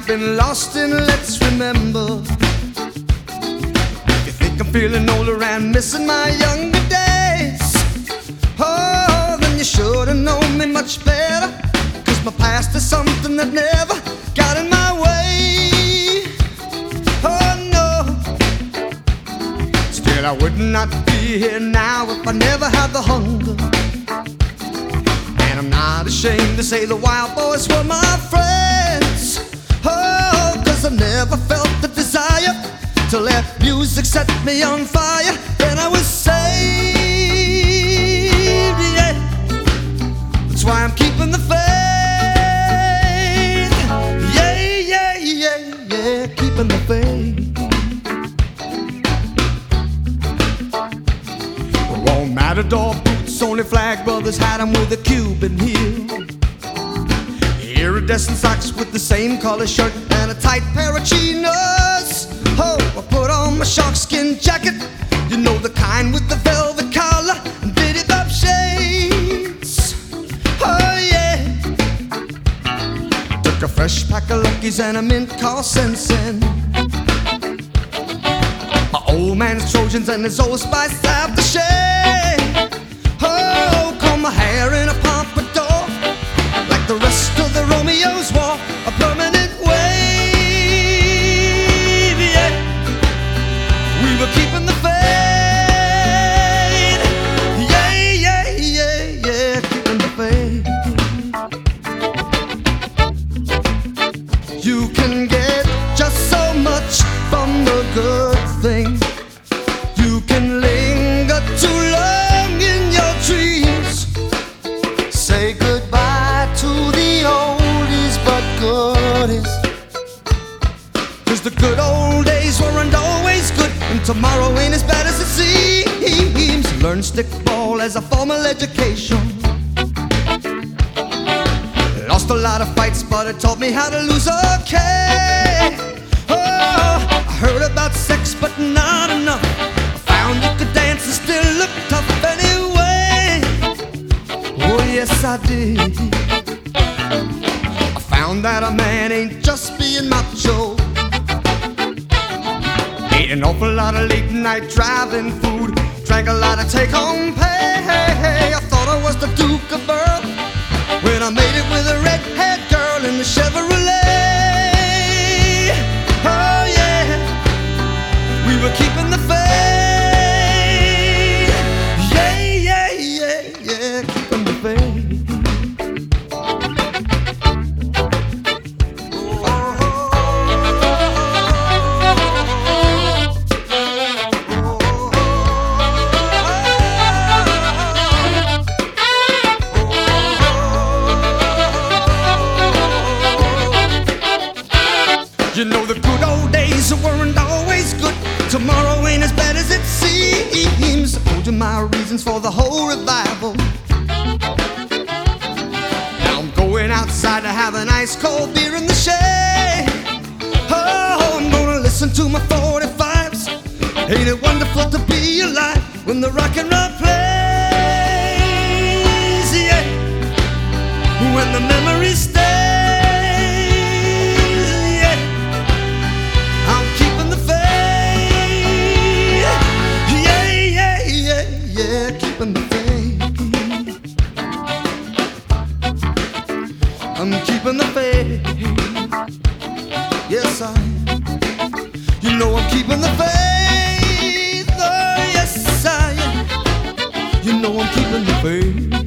been lost in let's remember. If you think I'm feeling older and missing my younger days, oh, then you should've known me much better. 'Cause my past is something that never got in my way. Oh no, still I would not be here now if I never had the hunger. And I'm not ashamed to say the Wild Boys were my friends. Oh, 'cause I never felt the desire to let music set me on fire. Then I was saved, yeah. That's why I'm keeping the faith. Yeah, yeah, yeah, yeah, keeping the faith. Won't matador boots, only flag brothers had them with a Cuban heel. Iridescent socks with the same color shirt and a tight pair of chinos. Oh, I put on my sharkskin jacket, you know, the kind with the velvet collar and beaded up shades. Oh yeah, took a fresh pack of Luckies and a mint called Sensen. My old man's Trojans and his Old Spice aftershave. Oh, comb my hair in a pompadour, like the rest of the Romeos wore a permanent wave. Yeah, we were keeping the faith. Yeah, yeah, yeah, yeah, keeping the faith. You can get just so much from the good thing. You can linger too long in your dreams. Say goodbye to the oldies but goodies. 'Cause the good old days weren't always good, and tomorrow ain't as bad as it seems. Learn stickball as a formal education. Lost a lot of fights, but it taught me how to lose okay. Oh, I heard about sex, but not enough. I found you could dance and still look tough anyway. Oh yes, I did. I found that a man ain't just being macho. Ate an awful lot of late night driving food, drank a lot of take-home pay. I thought I was the Duke of Earl when I made it with a red-haired girl in the Chevrolet. Oh yeah, we were keeping the faith. Yeah, yeah, yeah, yeah, keeping the faith. You know, the good old days weren't always good. Tomorrow ain't as bad as it seems. I told you my reasons for the whole revival. Now I'm going outside to have an ice cold beer in the shade. Oh, I'm gonna listen to my 45s. Ain't it wonderful to be alive when the rock and roll plays? Yeah, when the memories stay. Keeping the faith. I'm keeping the faith. Yes, I. You know I'm keeping the faith. Oh, yes, I am. You know I'm keeping the faith.